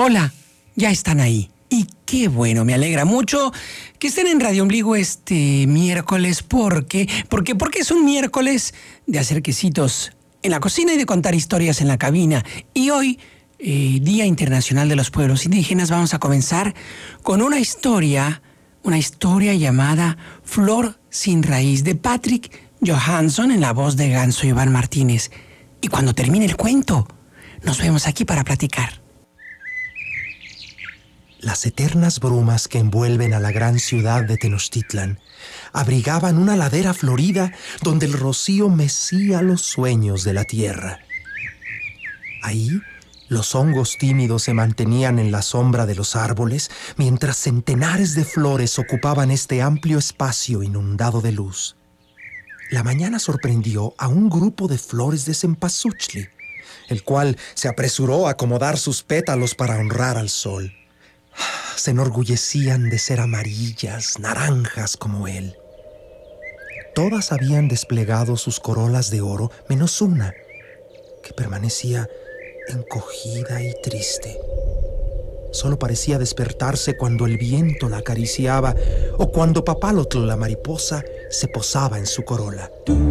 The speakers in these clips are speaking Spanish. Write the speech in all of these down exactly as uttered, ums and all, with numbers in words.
Hola, ya están ahí. Y qué bueno, me alegra mucho que estén en Radio Ombligo este miércoles. ¿Por qué? Porque, porque es un miércoles de hacer quesitos en la cocina y de contar historias en la cabina. Y hoy, eh, Día Internacional de los Pueblos Indígenas, vamos a comenzar con una historia, una historia llamada Flor sin Raíz, de Patrick Johansson, en la voz de Ganso Iván Martínez. Y cuando termine el cuento, nos vemos aquí para platicar. Las eternas brumas que envuelven a la gran ciudad de Tenochtitlan abrigaban una ladera florida donde el rocío mecía los sueños de la tierra. Ahí, los hongos tímidos se mantenían en la sombra de los árboles, mientras centenares de flores ocupaban este amplio espacio inundado de luz. La mañana sorprendió a un grupo de flores de cempasúchil, el cual se apresuró a acomodar sus pétalos para honrar al sol. Se enorgullecían de ser amarillas, naranjas como él. Todas habían desplegado sus corolas de oro, menos una, que permanecía encogida y triste. Solo parecía despertarse cuando el viento la acariciaba o cuando Papalotl, la mariposa, se posaba en su corola.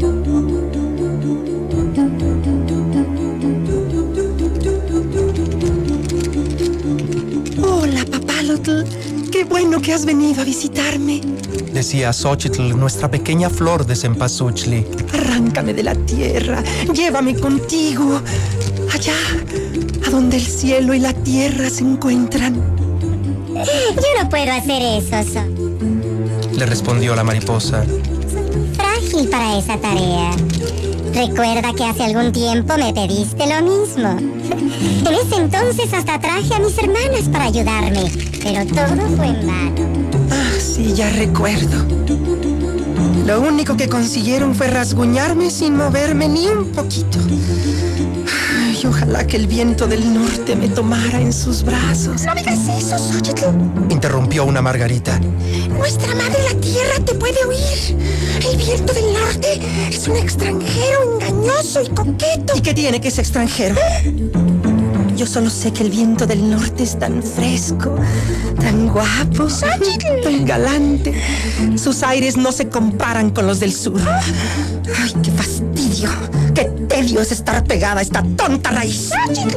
Hola, Papalotl. Qué bueno que has venido a visitarme, decía Xochitl, nuestra pequeña flor de cempasúchil. Arráncame de la tierra, llévame contigo, allá, a donde el cielo y la tierra se encuentran. Yo no puedo hacer eso, So. Le respondió la mariposa. Soy muy frágil para esa tarea. Recuerda que hace algún tiempo me pediste lo mismo. En ese entonces hasta traje a mis hermanas para ayudarme, pero todo fue en vano. Ah, sí, ya recuerdo. Lo único que consiguieron fue rasguñarme sin moverme ni un poquito. Ay, ojalá que el viento del norte me tomara en sus brazos. No digas eso, Xochitl. Interrumpió una margarita. Nuestra madre la tierra te puede oír. El viento del norte es un extranjero engañoso y coqueto. ¿Y qué tiene que ese extranjero? Yo solo sé que el viento del norte es tan fresco, tan guapo, Xochitl, tan galante. Sus aires no se comparan con los del sur. Ay, qué fastidio, qué tedio es estar pegada a esta tonta raíz. Xochitl.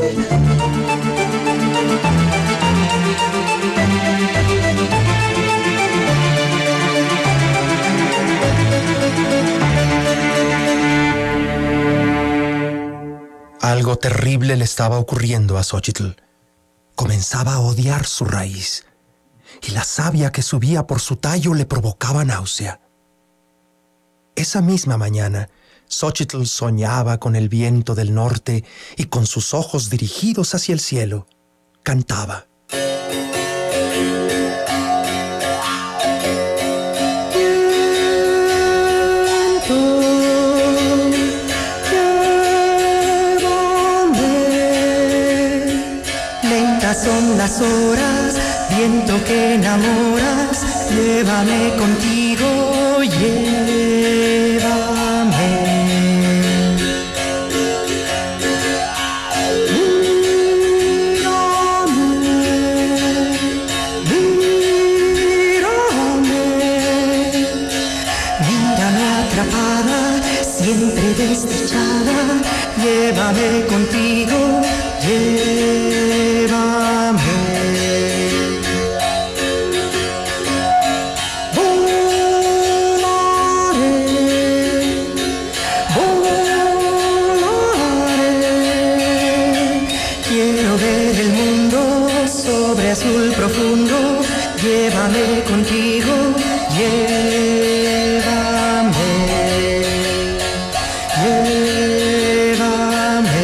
Algo terrible le estaba ocurriendo a Xochitl. Comenzaba a odiar su raíz, y la savia que subía por su tallo le provocaba náusea. Esa misma mañana, Xochitl soñaba con el viento del norte y con sus ojos dirigidos hacia el cielo, cantaba. Son las horas, viento que enamoras, llévame contigo, llévame. Mírame, mírame, mírame atrapada, siempre desdichada, llévame contigo, llévame. Azul profundo, llévame contigo, llévame, llévame,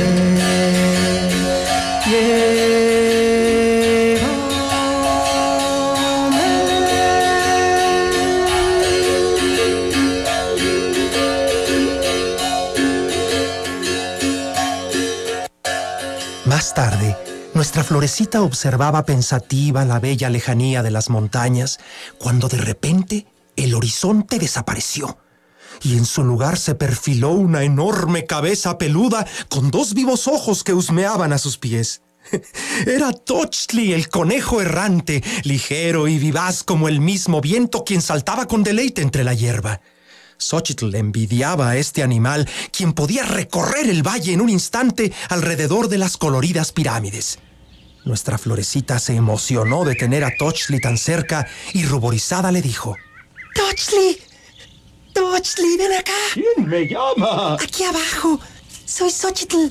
llévame. Más tarde, nuestra florecita observaba pensativa la bella lejanía de las montañas, cuando de repente el horizonte desapareció y en su lugar se perfiló una enorme cabeza peluda con dos vivos ojos que husmeaban a sus pies. Era Tochtli, el conejo errante, ligero y vivaz como el mismo viento, quien saltaba con deleite entre la hierba. Xochitl envidiaba a este animal, quien podía recorrer el valle en un instante alrededor de las coloridas pirámides. Nuestra Florecita se emocionó de tener a Tochtli tan cerca y ruborizada le dijo: ¡Tochtli! ¡Tochtli, ven acá! ¿Quién me llama? Aquí abajo. Soy Xochitl.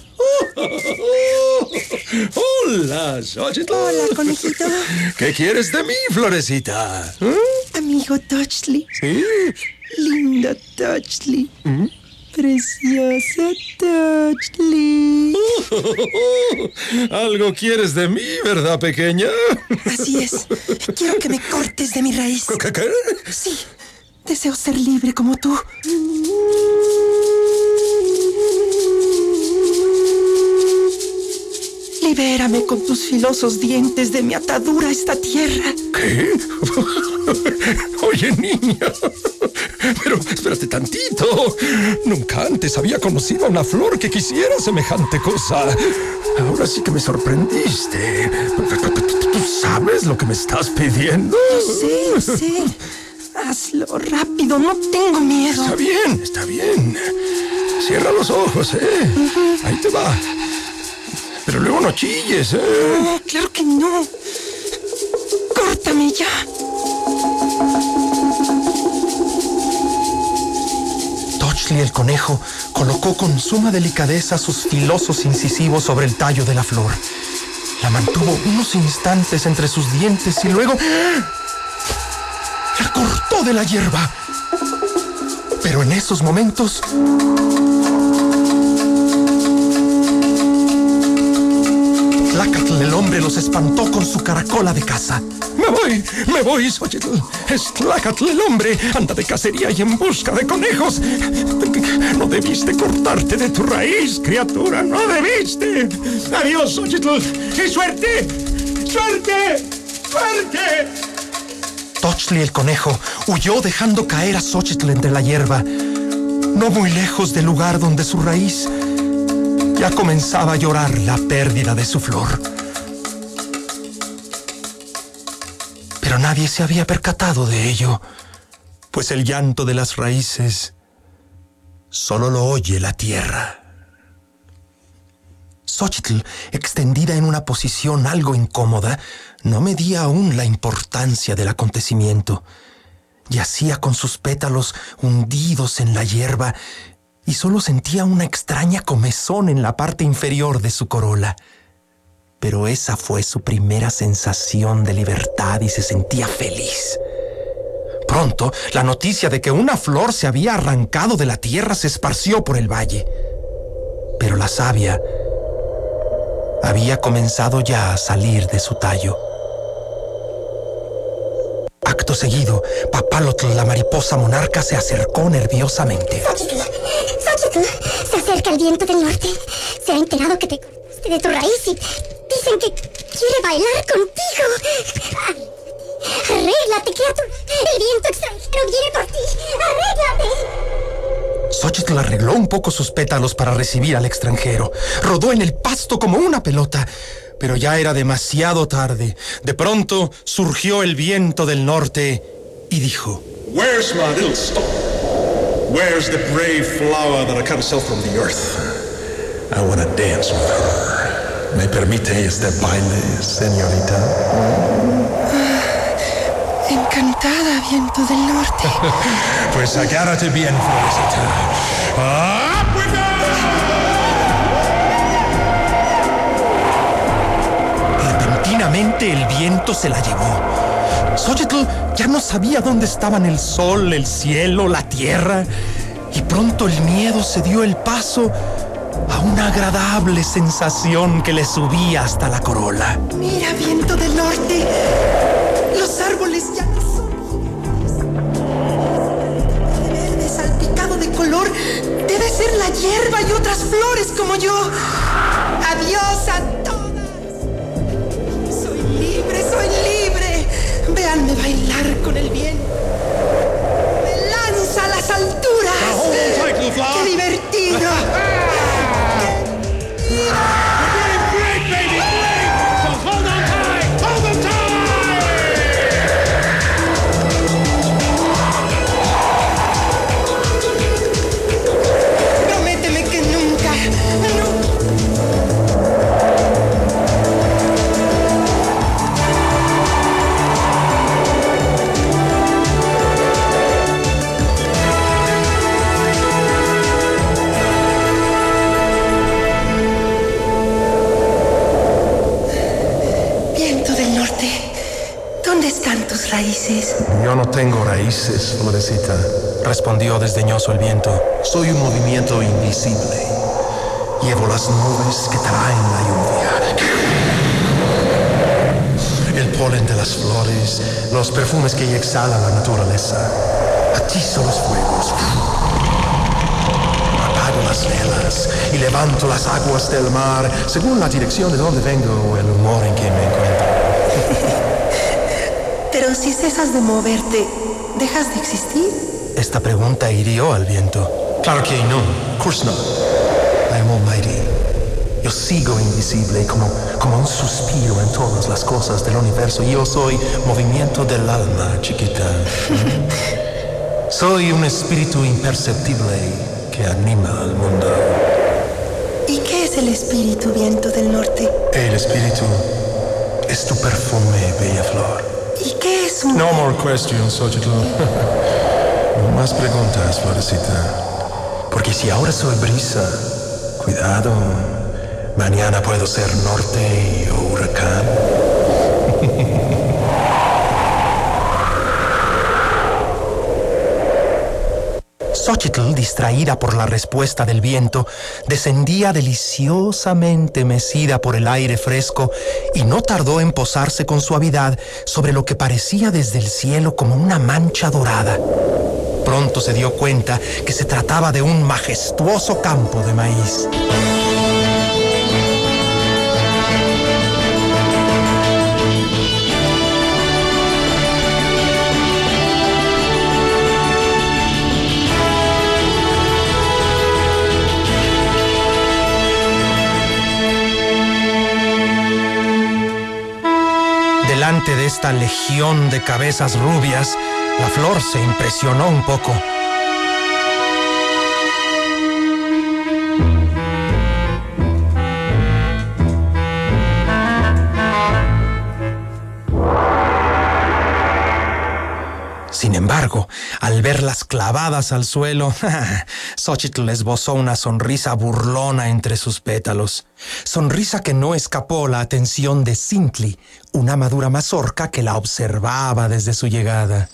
Hola, Xochitl. Hola, conejito. ¿Qué quieres de mí, Florecita? ¿Eh? Amigo Tochtli. ¿Sí? Lindo Tochtli. ¿Mm? Precioso Tochtli. Algo quieres de mí, ¿verdad, pequeña? Así es. Quiero que me cortes de mi raíz. ¿Qué? ¿Qué? Sí. Deseo ser libre como tú. Libérame con tus filosos dientes de mi atadura a esta tierra. ¿Qué? Oye, niña. Pero espérate tantito. Nunca antes había conocido a una flor que quisiera semejante cosa. Ahora sí que me sorprendiste. ¿Tú sabes lo que me estás pidiendo? Lo sé, lo sé. Hazlo rápido, no tengo miedo. Está bien, está bien. Cierra los ojos, ¿eh? Uh-huh. Ahí te va. Pero luego no chilles, ¿eh? No, claro que no. Córtame ya. Tochtli el conejo colocó con suma delicadeza sus filosos incisivos sobre el tallo de la flor. La mantuvo unos instantes entre sus dientes y luego la cortó de la hierba. Pero en esos momentos Tlacatl el hombre los espantó con su caracola de caza. Me voy, me voy, Xochitl. Es Tlacatl el hombre. Anda de cacería y en busca de conejos. No debiste cortarte de tu raíz, criatura. No debiste. Adiós, Xochitl. ¡Y suerte! ¡Suerte! ¡Suerte! Tochtli el conejo huyó dejando caer a Xochitl entre la hierba, no muy lejos del lugar donde su raíz ya comenzaba a llorar la pérdida de su flor. Pero nadie se había percatado de ello, pues el llanto de las raíces solo lo oye la tierra. Xochitl, extendida en una posición algo incómoda, no medía aún la importancia del acontecimiento. Yacía con sus pétalos hundidos en la hierba y solo sentía una extraña comezón en la parte inferior de su corola. Pero esa fue su primera sensación de libertad y se sentía feliz. Pronto, la noticia de que una flor se había arrancado de la tierra se esparció por el valle. Pero la savia había comenzado ya a salir de su tallo. Acto seguido, Papalotl, la mariposa monarca, se acercó nerviosamente. Xochitl, Xochitl, se acerca el viento del norte. Se ha enterado que te cortaste de tu raíz y dicen que quiere bailar contigo. Arréglate, criatura. El viento extranjero viene por ti. Arréglate. Xochitl arregló un poco sus pétalos para recibir al extranjero. Rodó en el pasto como una pelota, pero ya era demasiado tarde. De pronto surgió el viento del norte y dijo: Where's my little star? Where's the brave flower that I cut herself from the earth? I want to dance with her. ¿Me permite este baile, señorita? Encantada, viento del norte. Pues agárrate bien, Florecita. ¡Up with her! Repentinamente el viento se la llevó. Xochitl ya no sabía dónde estaban el sol, el cielo, la tierra. Y pronto el miedo se dio el paso a una agradable sensación que le subía hasta la corola. Mira, viento del norte. Los árboles ya no son de verde salpicado de color. Debe ser la hierba y otras flores como yo. Adiós a todas. Soy libre, soy libre. Véanme bailar con el viento. Me lanza a las alturas. ¡Qué divertido! ¡Qué divertido! ¿Dónde están tus raíces? Yo no tengo raíces, Florecita, respondió desdeñoso el viento. Soy un movimiento invisible. Llevo las nubes que traen la lluvia. El polen de las flores, los perfumes que exhala la naturaleza. Atizo los fuegos. Apago las velas y levanto las aguas del mar según la dirección de donde vengo o el humor en que me encuentro. Pero si cesas de moverte, ¿dejas de existir? Esta pregunta hirió al viento. Claro que no, of course not. I am almighty. Yo sigo invisible como, como un suspiro en todas las cosas del universo. Yo soy movimiento del alma, chiquita. Soy un espíritu imperceptible que anima al mundo. ¿Y qué es el espíritu, viento del norte? El espíritu es tu perfume, bella flor. ¿Y qué es un...? No more questions, Xochitl. No más preguntas, Florecita. Porque si ahora soy brisa, cuidado, mañana puedo ser norte o huracán. Xochitl, distraída por la respuesta del viento, descendía deliciosamente mecida por el aire fresco y no tardó en posarse con suavidad sobre lo que parecía desde el cielo como una mancha dorada. Pronto se dio cuenta que se trataba de un majestuoso campo de maíz. Delante de esta legión de cabezas rubias, la flor se impresionó un poco. Sin embargo, al verlas clavadas al suelo, Xochitl esbozó una sonrisa burlona entre sus pétalos. Sonrisa que no escapó la atención de Cintli, una madura mazorca que la observaba desde su llegada.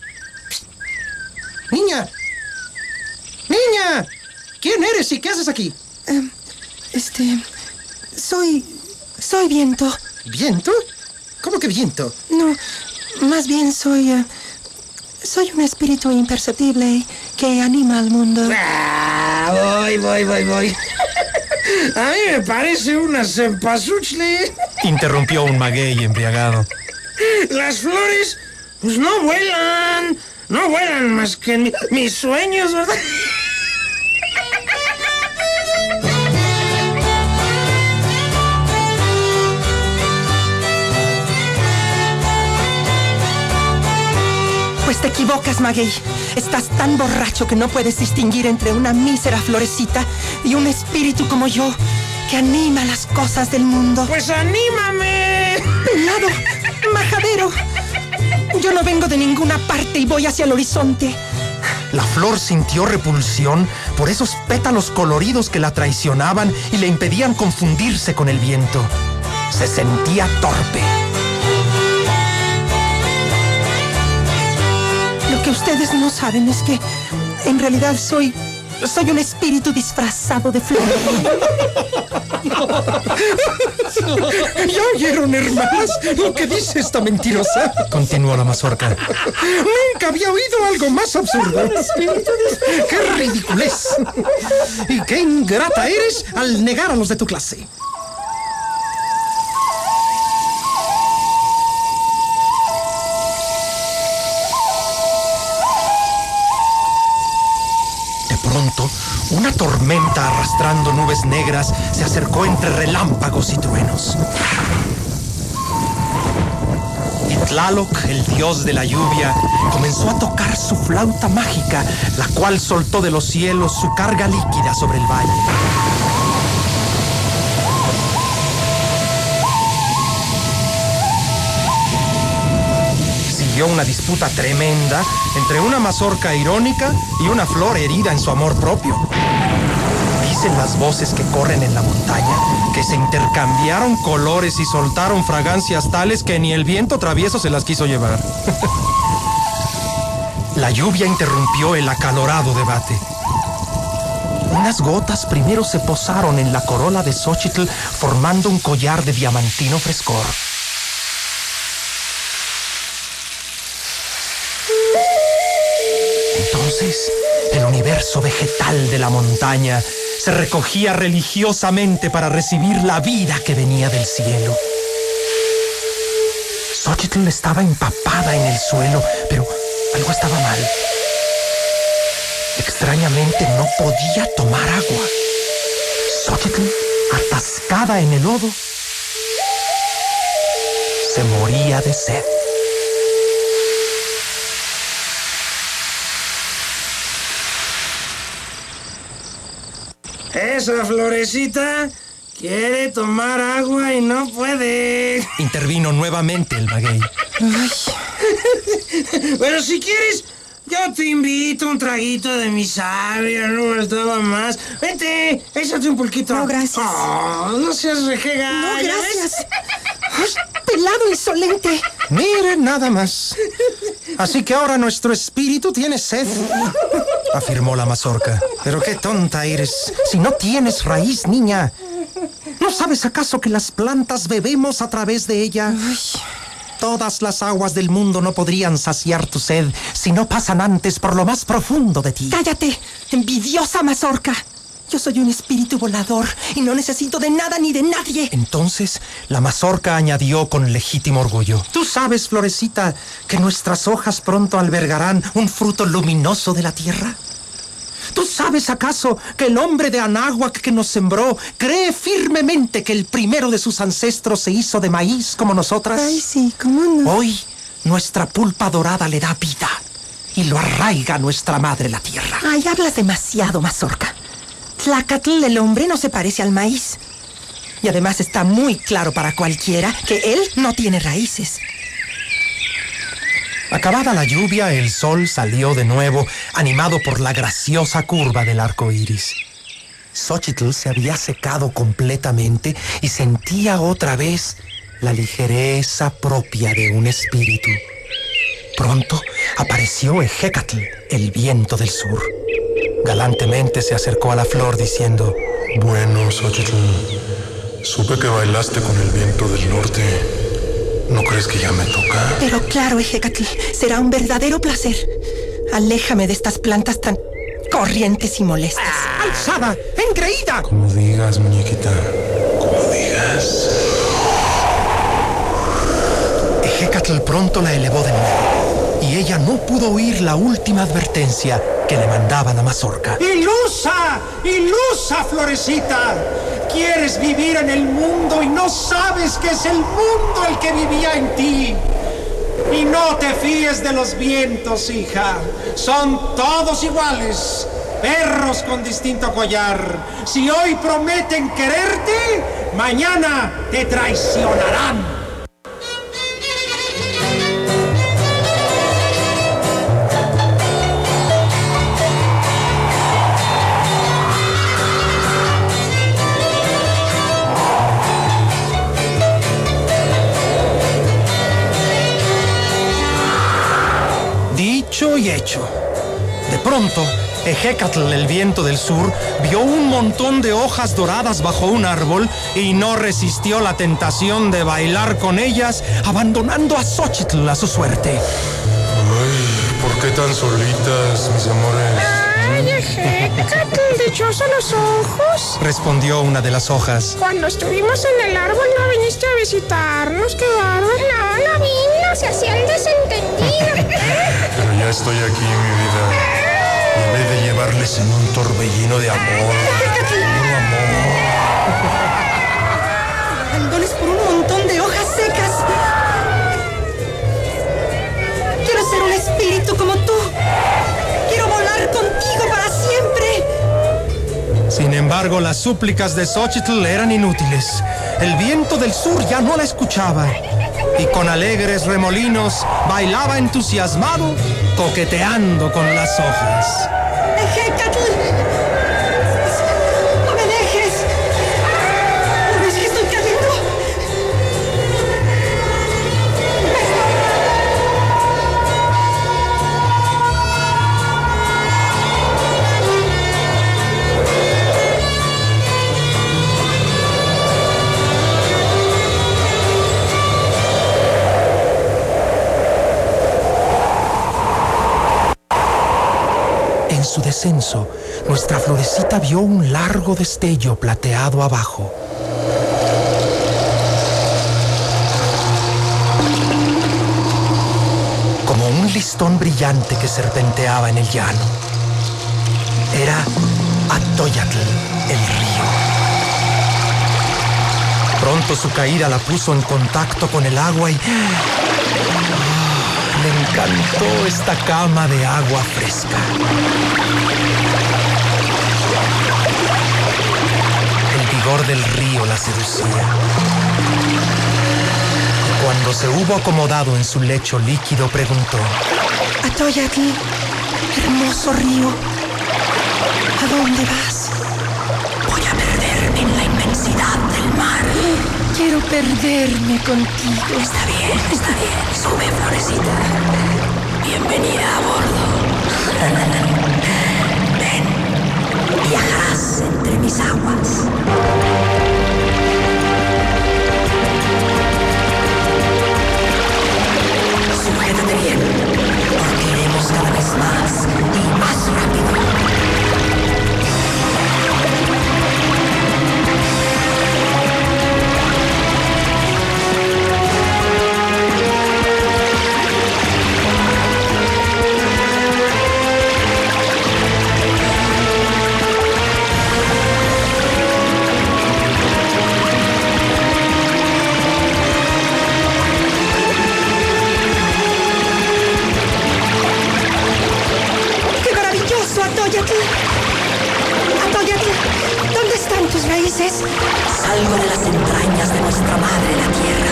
¡Niña! ¡Niña! ¿Quién eres y qué haces aquí? Um, este... Soy... Soy viento. ¿Viento? ¿Cómo que viento? No, más bien soy... Uh, soy un espíritu imperceptible que anima al mundo. Ah, voy, voy, voy, voy. A mí me parece una cempasúchil. Interrumpió un maguey embriagado. Las flores, pues no vuelan. No vuelan más que en mi, mis sueños, ¿verdad? Pues te equivocas, maguey. Estás tan borracho que no puedes distinguir entre una mísera florecita y un espíritu como yo, que anima las cosas del mundo. ¡Pues anímame! ¡Pelado! ¡Majadero! Yo no vengo de ninguna parte y voy hacia el horizonte. La flor sintió repulsión por esos pétalos coloridos que la traicionaban y le impedían confundirse con el viento. Se sentía torpe. Lo que ustedes no saben es que en realidad soy... Soy un espíritu disfrazado de flor. ¿Ya oyeron, hermanas, lo que dice esta mentirosa? Continuó la mazorca. Nunca había oído algo más absurdo. ¡Qué ridiculez! Y qué ingrata eres al negar a los de tu clase. Pronto, una tormenta arrastrando nubes negras se acercó entre relámpagos y truenos. Y Tlaloc, el dios de la lluvia, comenzó a tocar su flauta mágica, la cual soltó de los cielos su carga líquida sobre el valle. Una disputa tremenda entre una mazorca irónica y una flor herida en su amor propio. Dicen las voces que corren en la montaña que se intercambiaron colores y soltaron fragancias tales que ni el viento travieso se las quiso llevar. La lluvia interrumpió el acalorado debate. Unas gotas primero se posaron en la corola de Xóchitl, formando un collar de diamantino frescor. Entonces, el universo vegetal de la montaña se recogía religiosamente para recibir la vida que venía del cielo. Xóchitl estaba empapada en el suelo, pero algo estaba mal. Extrañamente no podía tomar agua. Xóchitl, atascada en el lodo, se moría de sed. Esa florecita quiere tomar agua y no puede. Intervino nuevamente el maguey. Pero si quieres, yo te invito a un traguito de mi savia, no faltaba más. Vente, échate un pulquito. No, gracias. Oh, no seas rejega. No, gracias. Ay, pelado insolente. Miren nada más. Así que ahora nuestro espíritu tiene sed, afirmó la mazorca. Pero qué tonta eres. Si no tienes raíz, niña. ¿No sabes acaso que las plantas bebemos a través de ella? Ay. Todas las aguas del mundo no podrían saciar tu sed si no pasan antes por lo más profundo de ti. Cállate, envidiosa mazorca. Yo soy un espíritu volador y no necesito de nada ni de nadie. Entonces, la mazorca añadió con legítimo orgullo. Tú sabes, florecita, que nuestras hojas pronto albergarán un fruto luminoso de la tierra. ¿Tú sabes acaso que el hombre de Anáhuac que nos sembró cree firmemente que el primero de sus ancestros se hizo de maíz como nosotras? Ay, sí, ¿cómo no? Hoy, nuestra pulpa dorada le da vida y lo arraiga a nuestra madre la tierra. Ay, hablas demasiado, mazorca. Tlacatl, el hombre, no se parece al maíz. Y además está muy claro para cualquiera que él no tiene raíces. Acabada la lluvia, el sol salió de nuevo, animado por la graciosa curva del arco iris. Xóchitl se había secado completamente y sentía otra vez la ligereza propia de un espíritu. Pronto apareció Ejecatl, el viento del sur. Galantemente se acercó a la flor diciendo: Bueno, Xóchitl, supe que bailaste con el viento del norte. ¿No crees que ya me toca? Pero claro, Ejecatl, será un verdadero placer. Aléjame de estas plantas tan corrientes y molestas. ¡Ah! ¡Alzada! ¡Engreída! Como digas, muñequita. Como digas. Ejecatl pronto la elevó de nuevo, y ella no pudo oír la última advertencia que le mandaba la mazorca. ¡Ilusa! ¡Ilusa, florecita! Quieres vivir en el mundo y no sabes que es el mundo el que vivía en ti. Y no te fíes de los vientos, hija. Son todos iguales, perros con distinto collar. Si hoy prometen quererte, mañana te traicionarán. Dicho y hecho. De pronto, Ejecatl, el viento del sur, vio un montón de hojas doradas bajo un árbol y no resistió la tentación de bailar con ellas, abandonando a Xóchitl a su suerte. Ay, ¿por qué tan solitas, mis amores? Ay, Ejecatl, dichoso los ojos. Respondió una de las hojas. Cuando estuvimos en el árbol no viniste a visitarnos, qué bárbaro. No, no vino, se hacía el desentendido. Pero ya estoy aquí, mi vida. Y he de llevarles en un torbellino de amor. Puro amor. Dándoles por un montón de hojas secas. Quiero ser un espíritu como tú. Quiero volar contigo para siempre. Sin embargo, las súplicas de Xóchitl eran inútiles. El viento del sur ya no la escuchaba. Y con alegres remolinos bailaba entusiasmado, coqueteando con las hojas. Ejecatl, su descenso, nuestra Florecita vio un largo destello plateado abajo. Como un listón brillante que serpenteaba en el llano. Era Atoyatl, el río. Pronto su caída la puso en contacto con el agua y... ¡oh! Le encantó esta cama de agua fresca. El vigor del río la seducía. Y cuando se hubo acomodado en su lecho líquido, preguntó: Atoyatl, hermoso río, ¿a dónde vas? Voy a perderme en la inmensidad del mar. Quiero perderme contigo. Está bien, está bien. Sube, Florecita. Bienvenida a bordo. Ven, viajarás entre mis aguas. Sujétate bien, porque iremos cada vez más y más rápido. Atoyatl, Atoyatl, ¿dónde están tus raíces? Salgo de las entrañas de nuestra madre, la tierra.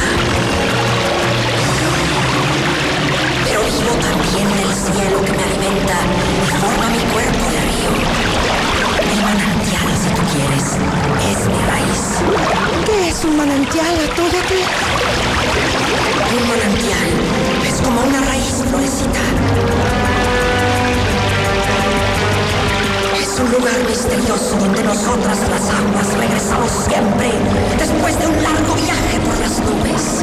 Pero vivo también en el cielo que me alimenta y forma mi cuerpo de río. El manantial, si tú quieres, es mi raíz. ¿Qué es un manantial, Atoyatl? Un manantial es como una raíz, Florecita. Es un lugar misterioso donde nosotras las aguas regresamos siempre después de un largo viaje por las nubes.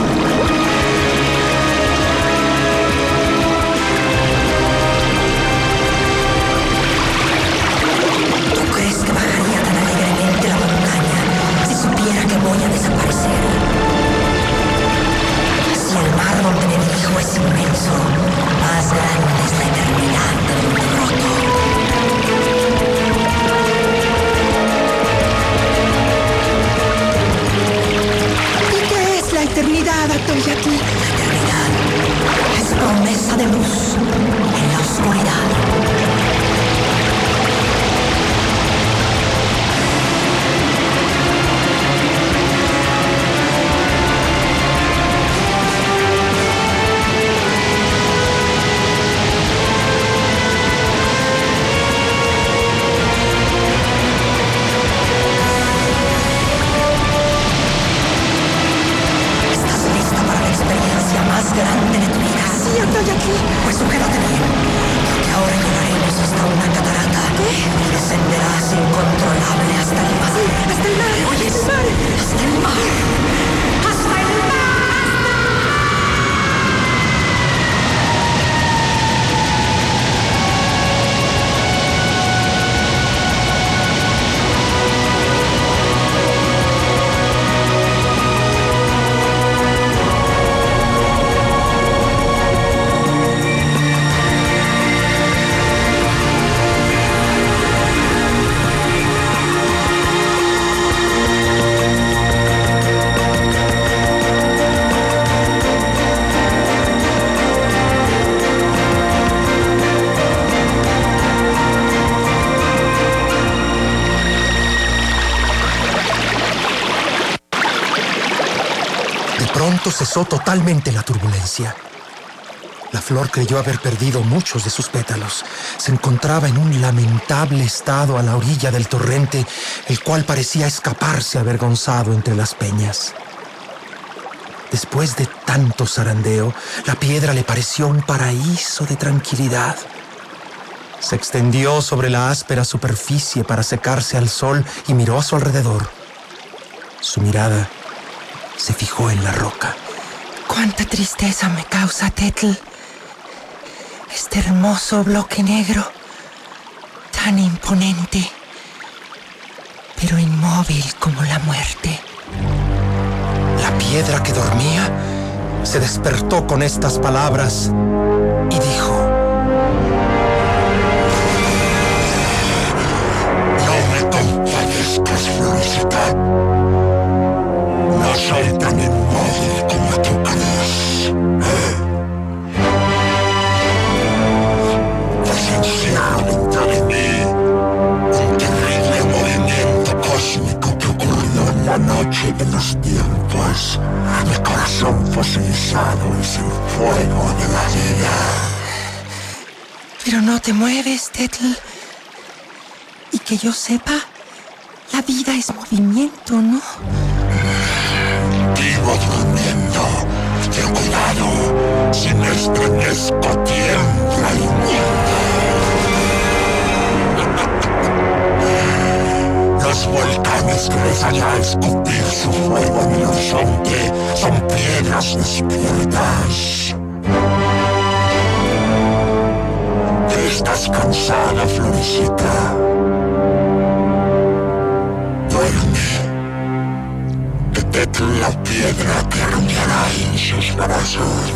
¿Tú crees que bajaría tan alegremente la montaña si supiera que voy a desaparecer? Si el mar donde me dirijo es inmenso, más grande es la eternidad de donde broto. La eternidad, Atoyatl. La eternidad es promesa de luz en la oscuridad. Más grande de tu vida. Sí, Atoyatl. Pues sujétate bien, porque ahora llegaremos hasta una catarata. ¿Qué? Y descenderás incontrolable hasta el mar. Sí, hasta el mar. ¿Oyes? Hasta el mar. Hasta el mar. ¡Hasta el mar! Pronto cesó totalmente la turbulencia. La flor creyó haber perdido muchos de sus pétalos. Se encontraba en un lamentable estado a la orilla del torrente, el cual parecía escaparse avergonzado entre las peñas. Después de tanto zarandeo, la piedra le pareció un paraíso de tranquilidad. Se extendió sobre la áspera superficie para secarse al sol y miró a su alrededor. Su mirada se fijó en la roca. Cuánta tristeza me causa, Tetl. Este hermoso bloque negro, tan imponente, pero inmóvil como la muerte. La piedra que dormía se despertó con estas palabras y dijo: No me compadezcas, Florecita. No soy tan inmóvil como tú crees. Presenciaron dentro de mí un terrible movimiento cósmico que ocurrió en la noche de los tiempos. Mi corazón fosilizado es el fuego de la vida. Pero no te mueves, Tetl. Y que yo sepa, la vida es movimiento, ¿no? Vivo durmiendo, pero cuidado, si me estremezco tiembla el mundo. Los volcanes que ves allá escupir su fuego en el horizonte son piedras despiertas. ¿Estás cansada, Florecita? Duerme. Que Tetl la piedra te arrullará en sus brazos.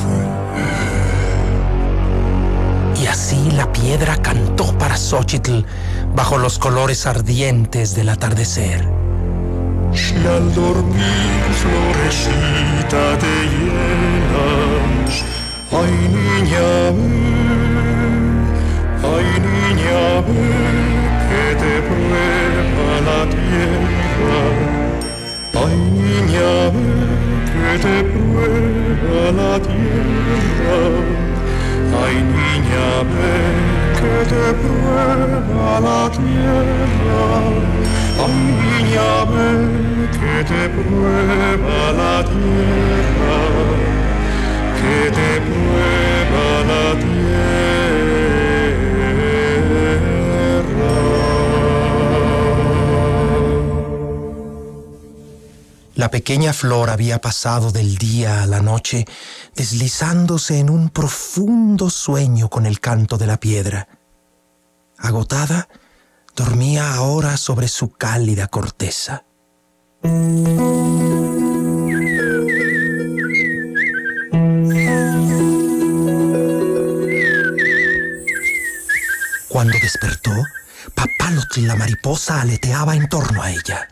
Y así la piedra cantó para Xóchitl bajo los colores ardientes del atardecer. Si al dormir, Florecita, te llenas, ay, niña, ay, niña, que te prueba la tierra. Ay, niña, que te prueba la tierra. Ay, niña, que te prueba la tierra. Ay, niña, que te prueba la tierra. Que te prueba la tierra. La pequeña flor había pasado del día a la noche, deslizándose en un profundo sueño con el canto de la piedra. Agotada, dormía ahora sobre su cálida corteza. Cuando despertó, Papalotl, la mariposa, aleteaba en torno a ella.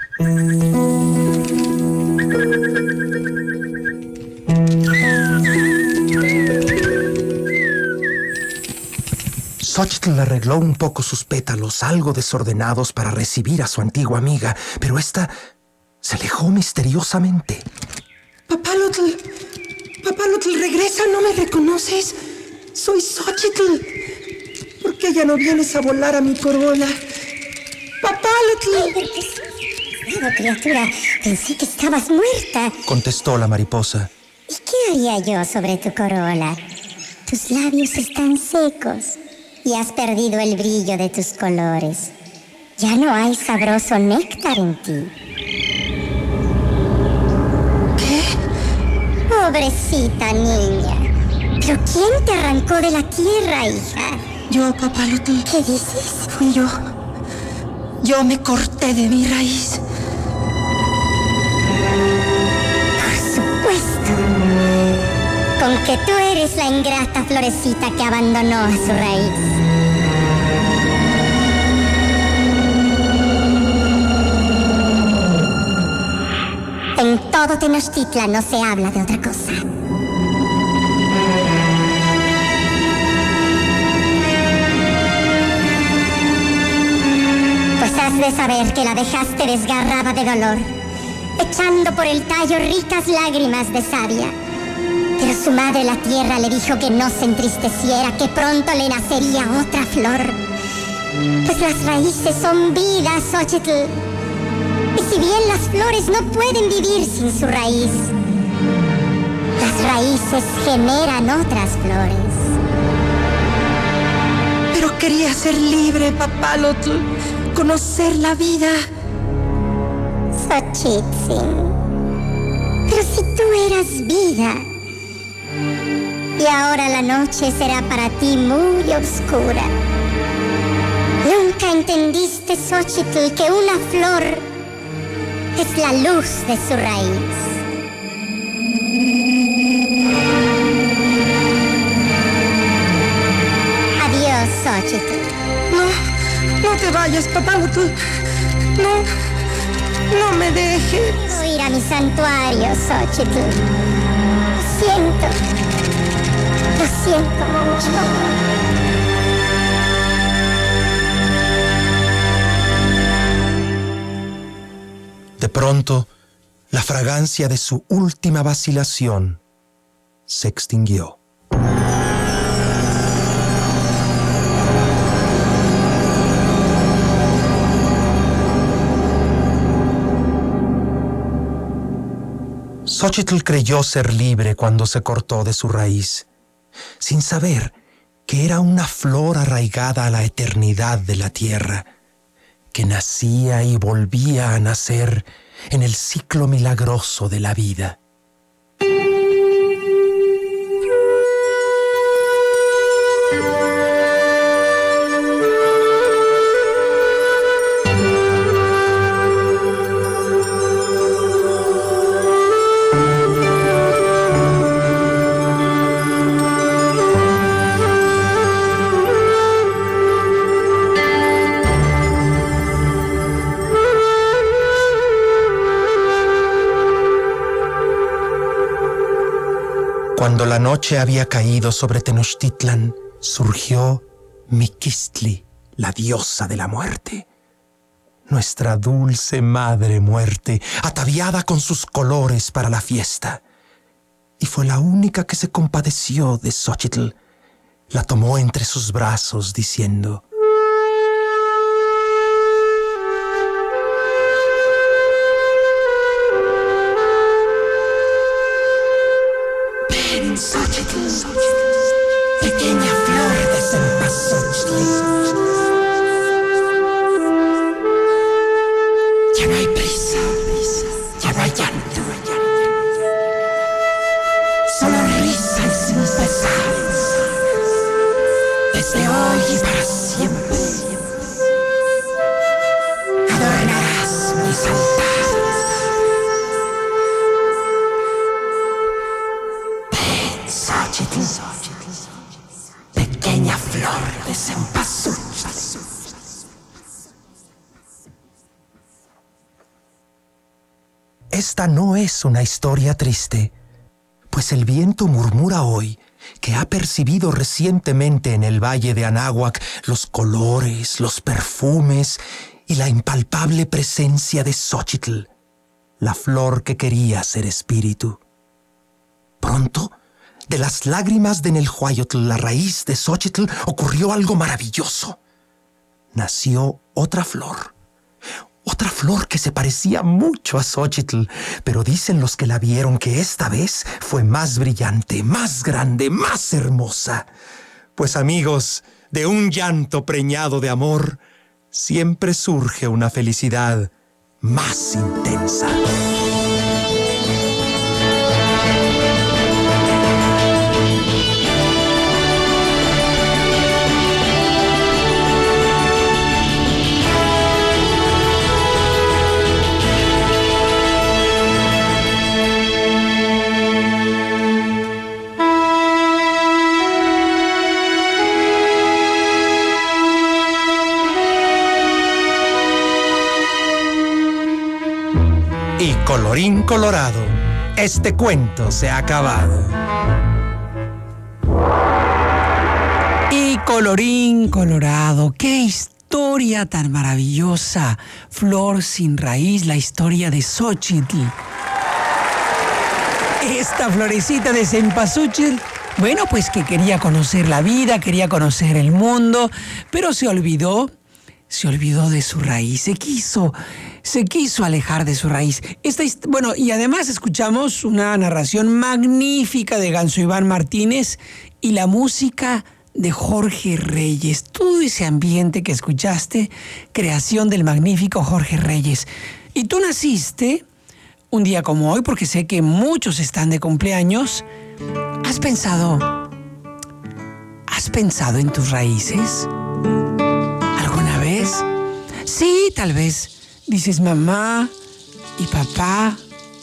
Xóchitl arregló un poco sus pétalos, algo desordenados, para recibir a su antigua amiga, pero ésta se alejó misteriosamente. Papalotl, Papalotl, regresa, ¿no me reconoces? Soy Xóchitl. ¿Por qué ya no vienes a volar a mi corola? ¡Papalotl! Pero, criatura, pensé que estabas muerta. Contestó la mariposa. ¿Y qué haría yo sobre tu corola? Tus labios están secos y has perdido el brillo de tus colores. Ya no hay sabroso néctar en ti. ¿Qué? Pobrecita niña. ¿Pero quién te arrancó de la tierra, hija? Yo, Papalotl. ¿Qué dices? Fui yo. Yo me corté de mi raíz. Por supuesto. Con que tú eres la ingrata florecita que abandonó a su raíz. En todo Tenochtitlan no se habla de otra cosa. Pues has de saber que la dejaste desgarrada de dolor, echando por el tallo ricas lágrimas de savia. Pero su madre la tierra le dijo que no se entristeciera, que pronto le nacería otra flor. Pues las raíces son vida, Xóchitl. Y si bien las flores no pueden vivir sin su raíz, las raíces generan otras flores. Pero quería ser libre, Papalotl, conocer la vida. Xochitzin, pero si tú eras vida, y ahora la noche será para ti muy oscura. Nunca entendiste, Xochitl, que una flor es la luz de su raíz. Adiós, Xochitl. No, no te vayas, Papantla. No, no me dejes. Quiero ir a mi santuario, Xochitl. Lo siento. Lo siento mucho. De pronto, la fragancia de su última vacilación se extinguió. Xochitl creyó ser libre cuando se cortó de su raíz, sin saber que era una flor arraigada a la eternidad de la tierra, que nacía y volvía a nacer en el ciclo milagroso de la vida. Cuando la noche había caído sobre Tenochtitlan, surgió Miquistli, la diosa de la muerte. Nuestra dulce madre muerte, ataviada con sus colores para la fiesta. Y fue la única que se compadeció de Xochitl. La tomó entre sus brazos, diciendo: Xochitl, pequeña flor de cempasúchil. Ya no hay prisa, ya no hay llanto, solo risas sin cesar. Desde hoy y para siempre adornarás mis altares. Xochitl, pequeña flor de cempasúchil. Esta no es una historia triste, pues el viento murmura hoy que ha percibido recientemente en el valle de Anáhuac los colores, los perfumes y la impalpable presencia de Xochitl, la flor que quería ser espíritu. Pronto, de las lágrimas de Nelhuayotl, la raíz de Xochitl, ocurrió algo maravilloso. Nació otra flor. Otra flor que se parecía mucho a Xochitl, pero dicen los que la vieron que esta vez fue más brillante, más grande, más hermosa. Pues amigos, de un llanto preñado de amor, siempre surge una felicidad más intensa. Y colorín colorado, este cuento se ha acabado. Y colorín colorado, qué historia tan maravillosa. Flor sin raíz, la historia de Xochitl. Esta florecita de cempasúchil, bueno, pues que quería conocer la vida, quería conocer el mundo, pero se olvidó, se olvidó de su raíz, se quiso, se quiso alejar de su raíz. Esta, bueno, y además escuchamos una narración magnífica de Ganso Iván Martínez y la música de Jorge Reyes. Todo ese ambiente que escuchaste, creación del magnífico Jorge Reyes. Y tú naciste un día como hoy, porque sé que muchos están de cumpleaños. ¿Has pensado, has pensado en tus raíces? ¿Alguna vez? vez. Sí, tal vez. Dices mamá y papá.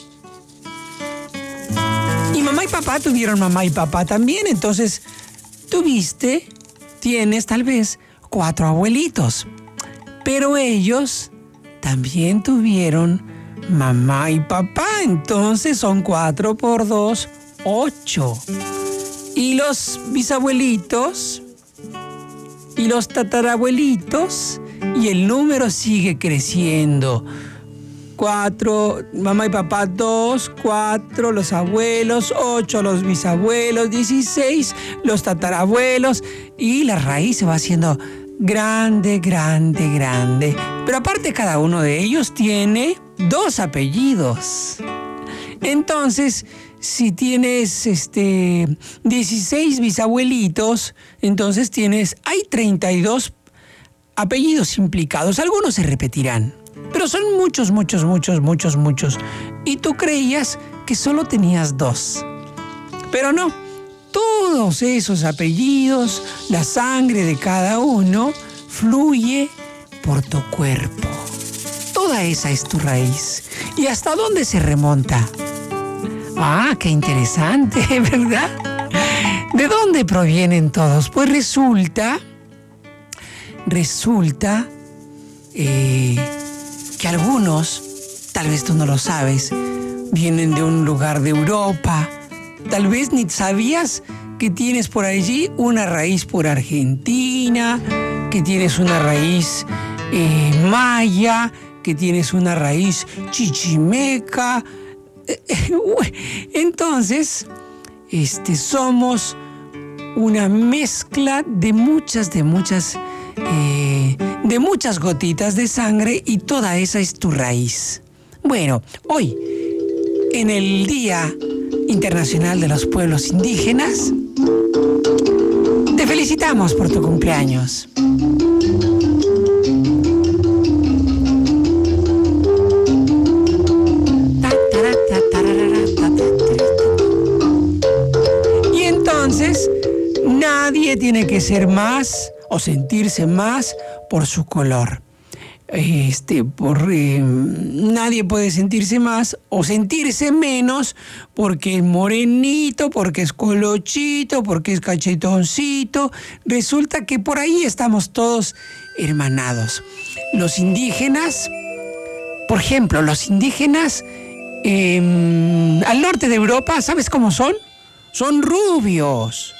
Y mamá y papá tuvieron mamá y papá también. Entonces, tuviste, tienes tal vez cuatro abuelitos. Pero ellos también tuvieron mamá y papá. Entonces son cuatro por dos, ocho. Y los bisabuelitos y los tatarabuelitos, y el número sigue creciendo. Cuatro, mamá y papá, dos, cuatro, los abuelos, ocho, los bisabuelos, dieciséis, los tatarabuelos, y la raíz se va haciendo grande, grande, grande. Pero aparte, cada uno de ellos tiene dos apellidos. Entonces, si tienes este, dieciséis bisabuelitos, entonces tienes, hay treinta y dos apellidos implicados. Algunos se repetirán, pero son muchos, muchos, muchos, muchos, muchos. Y tú creías que solo tenías dos. Pero no, todos esos apellidos, la sangre de cada uno, fluye por tu cuerpo. Toda esa es tu raíz. ¿Y hasta dónde se remonta? Ah, qué interesante, ¿verdad? ¿De dónde provienen todos? Pues resulta, resulta eh, que algunos, tal vez tú no lo sabes, vienen de un lugar de Europa. Tal vez ni sabías que tienes por allí una raíz por Argentina, que tienes una raíz eh, maya, que tienes una raíz chichimeca. Entonces, este, somos una mezcla de muchas, de muchas, eh, de muchas gotitas de sangre, y toda esa es tu raíz. Bueno, hoy, en el Día Internacional de los Pueblos Indígenas, te felicitamos por tu cumpleaños. Y entonces, nadie tiene que ser más o sentirse más por su color. Este, por, eh, nadie puede sentirse más o sentirse menos porque es morenito, porque es colochito, porque es cachetoncito. Resulta que por ahí estamos todos hermanados. Los indígenas, por ejemplo, los indígenas eh, al norte de Europa, ¿sabes cómo son? Son rubios.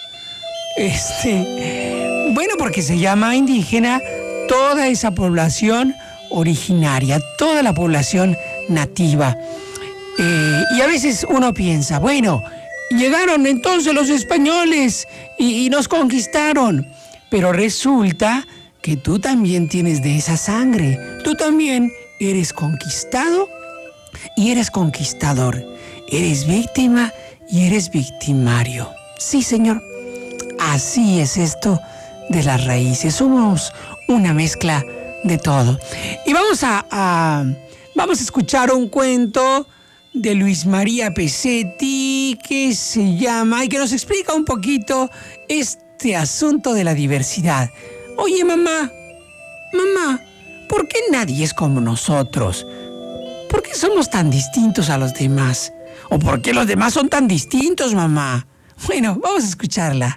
Este, bueno, porque se llama indígena toda esa población originaria, toda la población nativa. Eh, y a veces uno piensa, bueno, llegaron entonces los españoles y, y nos conquistaron. Pero resulta que tú también tienes de esa sangre. Tú también eres conquistado y eres conquistador. Eres víctima y eres victimario. Sí, señor. Así es esto de las raíces. Somos una mezcla de todo. Y vamos a, a vamos a escuchar un cuento de Luis María Pesetti que se llama y que nos explica un poquito este asunto de la diversidad. Oye, mamá, mamá, ¿por qué nadie es como nosotros? ¿Por qué somos tan distintos a los demás? ¿O por qué los demás son tan distintos, mamá? Bueno, vamos a escucharla.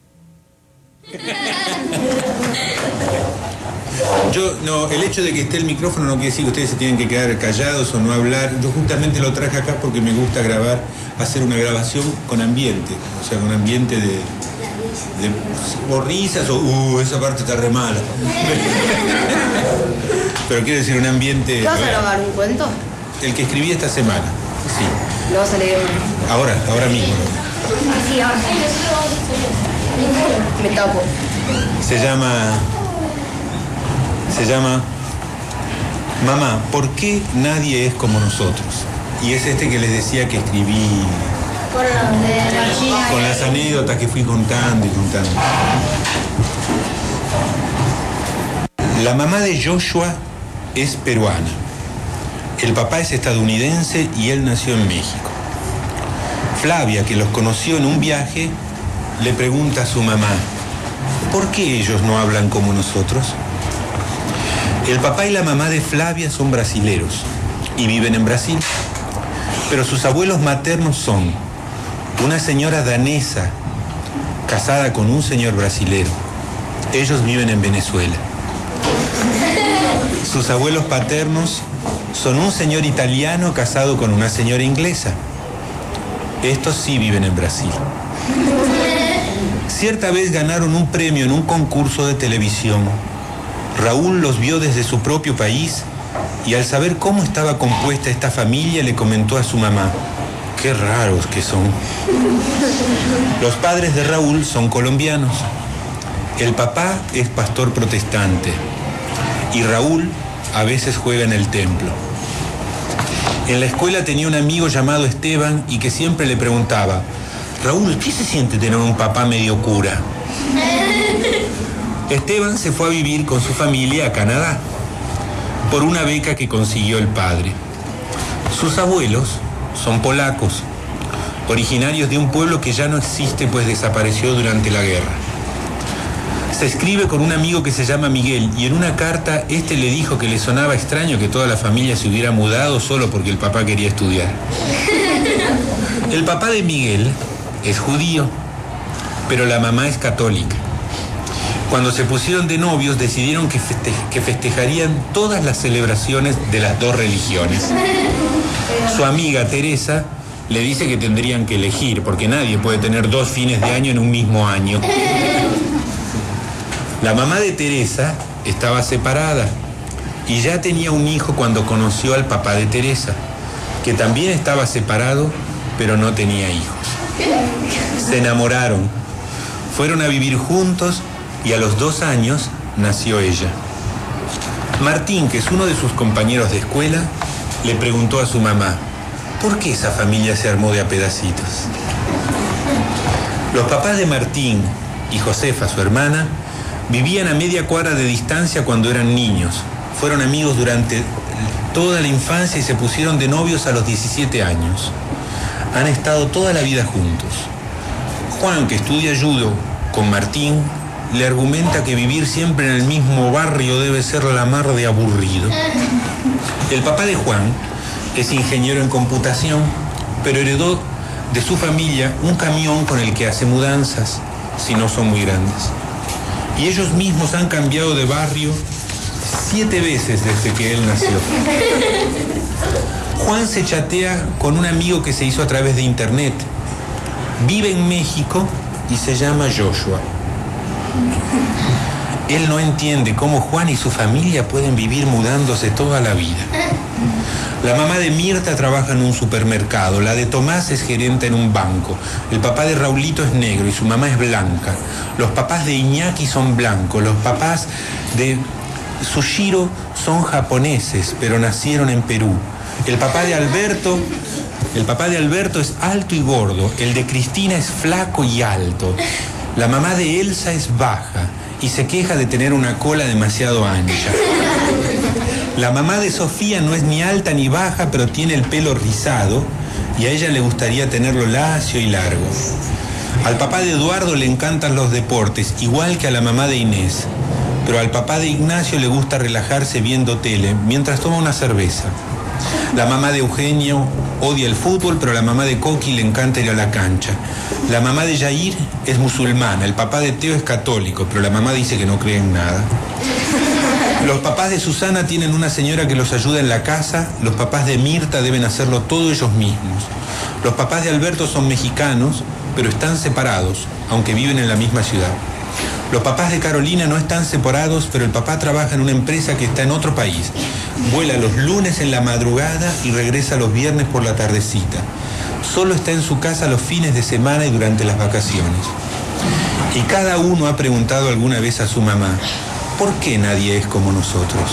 Yo, no, el hecho de que esté el micrófono no quiere decir que ustedes se tienen que quedar callados o no hablar. Yo justamente lo traje acá porque me gusta grabar, hacer una grabación con ambiente, o sea, con ambiente de, de o risas o, uh, esa parte está re mala. Pero quiero decir un ambiente... ¿Te vas a grabar un cuento? El que escribí esta semana, sí. ¿Lo vas a leer? Ahora, ahora mismo. Sí, ahora. Me tapo. Se llama... Se llama Mamá, ¿por qué nadie es como nosotros? Y es este que les decía que escribí con las anécdotas que fui contando y contando. La mamá de Joshua es peruana. El papá es estadounidense y él nació en México. Flavia, que los conoció en un viaje, le pregunta a su mamá, ¿por qué ellos no hablan como nosotros? El papá y la mamá de Flavia son brasileros y viven en Brasil. Pero sus abuelos maternos son una señora danesa casada con un señor brasilero. Ellos viven en Venezuela. Sus abuelos paternos son un señor italiano casado con una señora inglesa. Estos sí viven en Brasil. Cierta vez ganaron un premio en un concurso de televisión. Raúl los vio desde su propio país y al saber cómo estaba compuesta esta familia le comentó a su mamá: qué raros que son. Los padres de Raúl son colombianos. El papá es pastor protestante y Raúl a veces juega en el templo. En la escuela tenía un amigo llamado Esteban y que siempre le preguntaba: Raúl, ¿qué se siente tener un papá medio cura? Esteban se fue a vivir con su familia a Canadá por una beca que consiguió el padre. Sus abuelos son polacos, originarios de un pueblo que ya no existe pues desapareció durante la guerra. Se escribe con un amigo que se llama Miguel y en una carta este le dijo que le sonaba extraño que toda la familia se hubiera mudado solo porque el papá quería estudiar. El papá de Miguel es judío, pero la mamá es católica. Cuando se pusieron de novios decidieron que, feste- que festejarían todas las celebraciones de las dos religiones. Su amiga Teresa le dice que tendrían que elegir porque nadie puede tener dos fines de año en un mismo año. La mamá de Teresa estaba separada y ya tenía un hijo cuando conoció al papá de Teresa, que también estaba separado, pero no tenía hijos. Se enamoraron, fueron a vivir juntos y a los dos años nació ella. Martín, que es uno de sus compañeros de escuela, le preguntó a su mamá: ¿por qué esa familia se armó de a pedacitos? Los papás de Martín y Josefa, su hermana, vivían a media cuadra de distancia cuando eran niños. Fueron amigos durante toda la infancia y se pusieron de novios a los diecisiete años. Han estado toda la vida juntos. Juan, que estudia judo con Martín, le argumenta que vivir siempre en el mismo barrio debe ser la mar de aburrido. El papá de Juan es ingeniero en computación, pero heredó de su familia un camión con el que hace mudanzas, si no son muy grandes. Y ellos mismos han cambiado de barrio siete veces desde que él nació. Juan se chatea con un amigo que se hizo a través de internet. Vive en México y se llama Joshua. Él no entiende cómo Juan y su familia pueden vivir mudándose toda la vida. La mamá de Mirta trabaja en un supermercado, la de Tomás es gerente en un banco, el papá de Raulito es negro y su mamá es blanca, los papás de Iñaki son blancos, los papás de Sushiro son japoneses, pero nacieron en Perú. El papá de Alberto, el papá de Alberto es alto y gordo, el de Cristina es flaco y alto. La mamá de Elsa es baja y se queja de tener una cola demasiado ancha. La mamá de Sofía no es ni alta ni baja, pero tiene el pelo rizado y a ella le gustaría tenerlo lacio y largo. Al papá de Eduardo le encantan los deportes, igual que a la mamá de Inés. Pero al papá de Ignacio le gusta relajarse viendo tele mientras toma una cerveza. La mamá de Eugenio odia el fútbol, pero a la mamá de Coqui le encanta ir a la cancha. La mamá de Yair es musulmana, el papá de Teo es católico, pero la mamá dice que no cree en nada. Los papás de Susana tienen una señora que los ayuda en la casa, los papás de Mirta deben hacerlo todo ellos mismos. Los papás de Alberto son mexicanos, pero están separados, aunque viven en la misma ciudad. Los papás de Carolina no están separados, pero el papá trabaja en una empresa que está en otro país. Vuela los lunes en la madrugada y regresa los viernes por la tardecita. Solo está en su casa los fines de semana y durante las vacaciones. Y cada uno ha preguntado alguna vez a su mamá: ¿por qué nadie es como nosotros?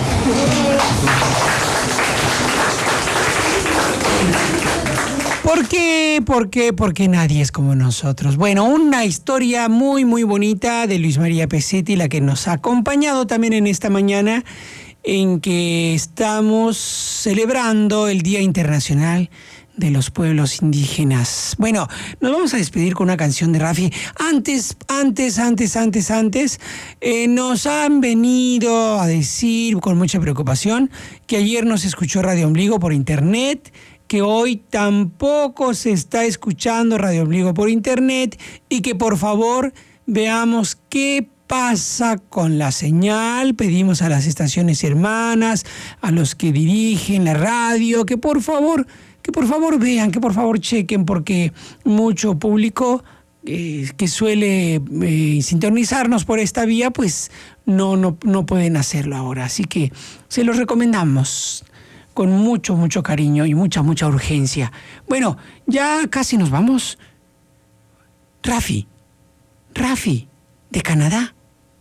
¿Por qué? ¿Por qué? ¿Por qué nadie es como nosotros? Bueno, una historia muy, muy bonita de Luis María Pesetti, la que nos ha acompañado también en esta mañana, en que estamos celebrando el Día Internacional de los pueblos indígenas. Bueno, nos vamos a despedir con una canción de Rafi. Antes, antes, antes, antes, antes, eh, nos han venido a decir con mucha preocupación que ayer no se escuchó Radio Ombligo por internet, que hoy tampoco se está escuchando Radio Ombligo por internet y que por favor veamos qué pasa con la señal. Pedimos a las estaciones hermanas, a los que dirigen la radio, que por favor, que por favor vean, que por favor chequen, porque mucho público eh, que suele eh, sintonizarnos por esta vía, pues no, no, no pueden hacerlo ahora. Así que se los recomendamos con mucho, mucho cariño y mucha, mucha urgencia. Bueno, ya casi nos vamos. Rafi, Rafi, de Canadá.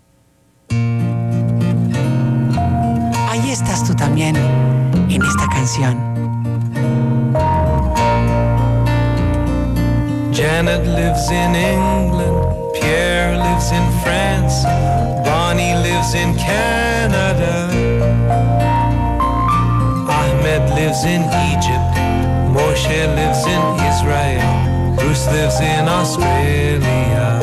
Ahí estás tú también, en esta canción. Janet lives in England, Pierre lives in France, Bonnie lives in Canada, Ahmed lives in Egypt, Moshe lives in Israel, Bruce lives in Australia.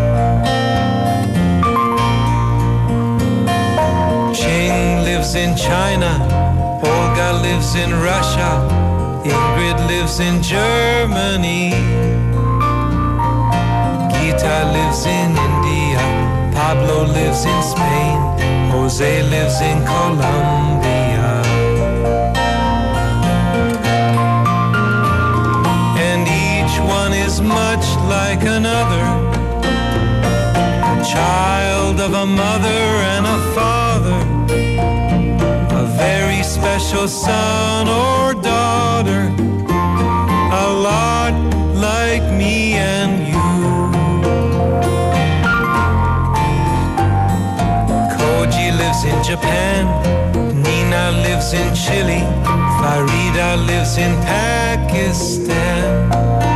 Ching lives in China, Olga lives in Russia, Ingrid lives in Germany, Gita lives in India, Pablo lives in Spain, Jose lives in Colombia. And each one is much like another, a child of a mother and a father, a very special son or daughter, a lot like me and you. Koji lives in Japan, Nina lives in Chile, Farida lives in Pakistan,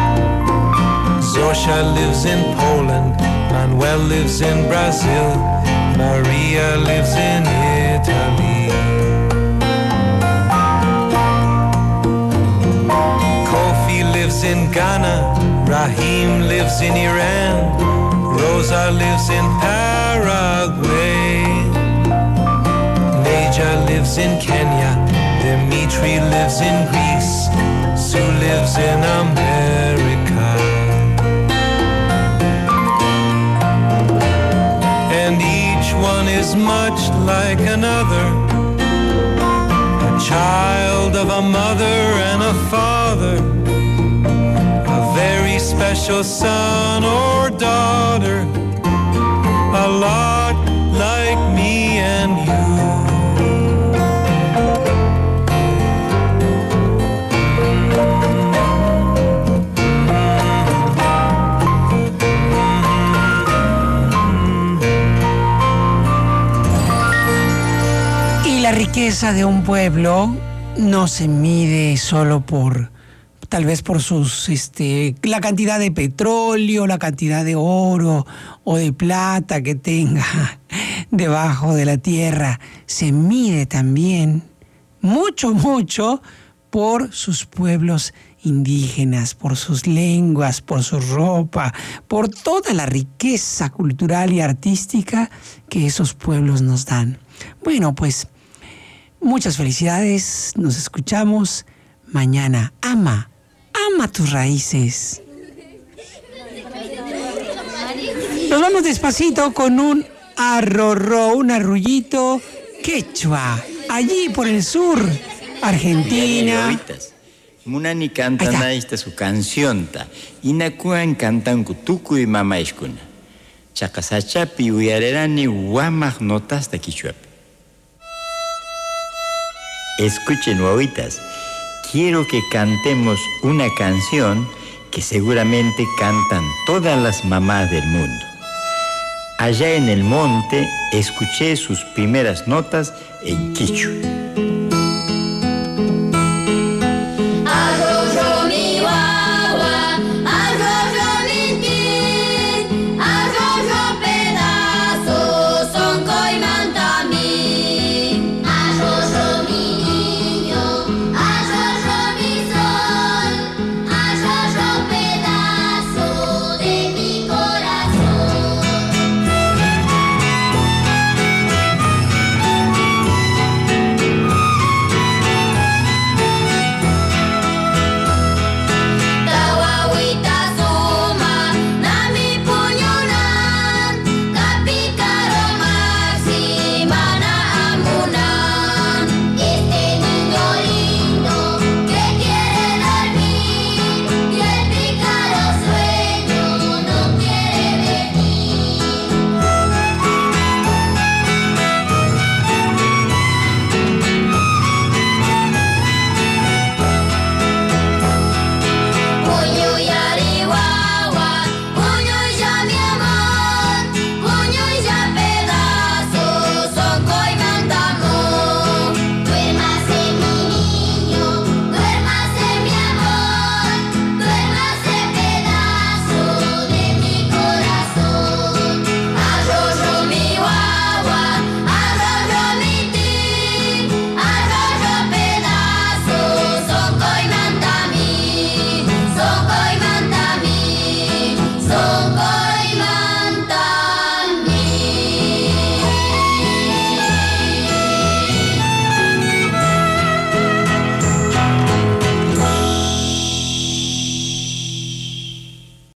Zosha lives in Poland, Manuel lives in Brazil, Maria lives in Italy. Kofi lives in Ghana, Rahim lives in Iran, Rosa lives in Paraguay, Neja lives in Kenya, Dimitri lives in Greece, Sue lives in America. And each one is much like another, a child of a mother and a father, a very special son or daughter, a lot like me and you. La riqueza de un pueblo no se mide solo por, tal vez por sus, este, la cantidad de petróleo, la cantidad de oro o de plata que tenga debajo de la tierra. Se mide también mucho, mucho por sus pueblos indígenas, por sus lenguas, por su ropa, por toda la riqueza cultural y artística que esos pueblos nos dan. Bueno, pues muchas felicidades, nos escuchamos mañana. Ama, ama tus raíces. Nos vamos despacito con un arrorró, un arrullito quechua, allí por el sur, Argentina. Munani cantan esta su canción ta, inakuan cantan kutuku y mamaishkuna. Chakasachapi uyarerani guamak notas ta quichuapi. Escuchen, guaguitas, quiero que cantemos una canción que seguramente cantan todas las mamás del mundo. Allá en el monte escuché sus primeras notas en quichua.